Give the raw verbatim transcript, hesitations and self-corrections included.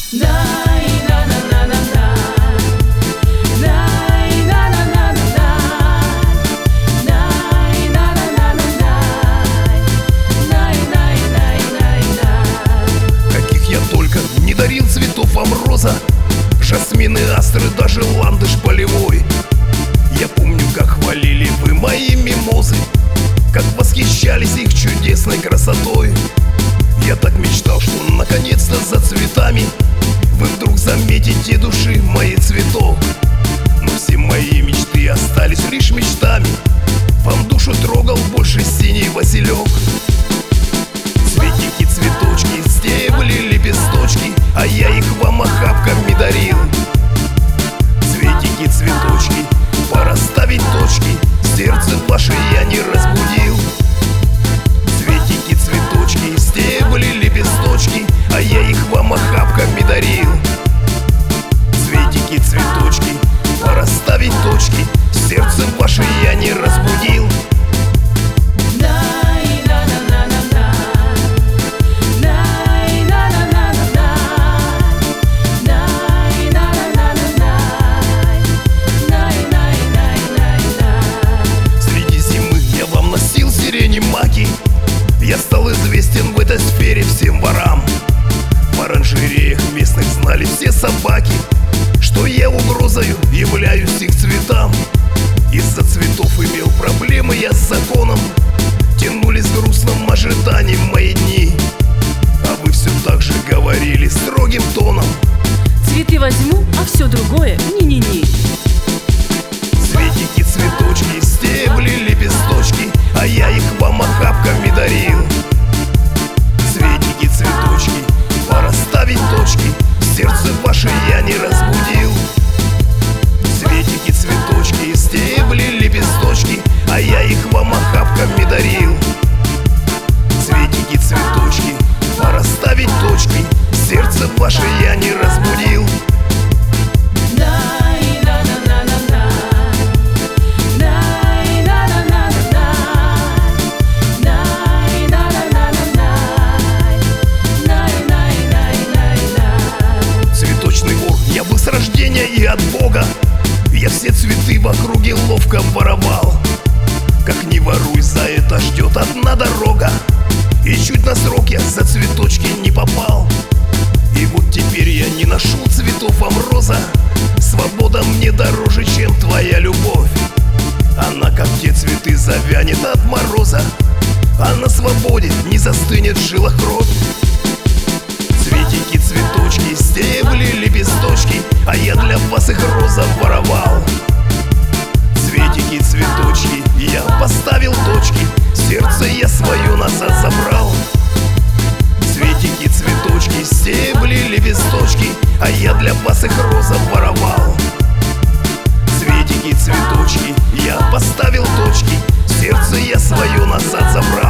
Каких я только не дарил цветов вам, роза, жасмины, астры, даже ландыш полевой. Я помню, как хвалили вы мои мимозы, как восхищались их чудесной красотой. Я так мечтал, что наконец-то за цветами вы вдруг заметите души мои цветок. Но все мои мечты остались лишь мечтами. Вам душу трогал больше синий василек. Цветики, цветочки, стебли, лепесточки, а я их вам охапками дарил. Цветики, цветочки, пора ставить точки, сердце ваше я не разбудил. Цветики, цветочки, стебли, лепесточки, а я их вам охапками дарил. Цветики, цветочки, пора ставить точки, сердце ваше я не разбудил. Я стал известен в этой сфере всем ворам. В оранжереях местных знали все собаки, что я угрозою являюсь их цветам. Из-за цветов имел проблемы я с законом, тянулись в грустном ожидании мои дни. А вы все так же говорили строгим тоном: цветы возьму, а все другое ни-ни-ни. Цветики, цветочки, стебли, лепесточки, а я их вам охапками дарил. Цветики, цветочки, пора ставить точки, сердце ваше я не разбудил. Цветики, цветочки, стебли, лепесточки, а я их вам охапками дарил. Цветики, цветочки, пора ставить точки, сердце ваше я не разбудил. С рождения и от Бога я все цветы в округе ловко воровал. Как не воруй, за это ждет одна дорога, и чуть на срок я за цветочки не попал. И вот теперь я не ношу цветов, амроза. Свобода мне дороже, чем твоя любовь. Она, как те цветы, завянет от мороза, а на свободе не застынет в жилах кровь. Цветики, цветочки, стебли, лепесточки, а я для вас их роза воровал. Цветики, цветочки, я поставил точки, сердце я свое назад забрал. Цветики, цветочки, стебли, лепесточки, а я для вас их роза воровал. Цветики, цветочки, я поставил точки, сердце я свое назад забрал.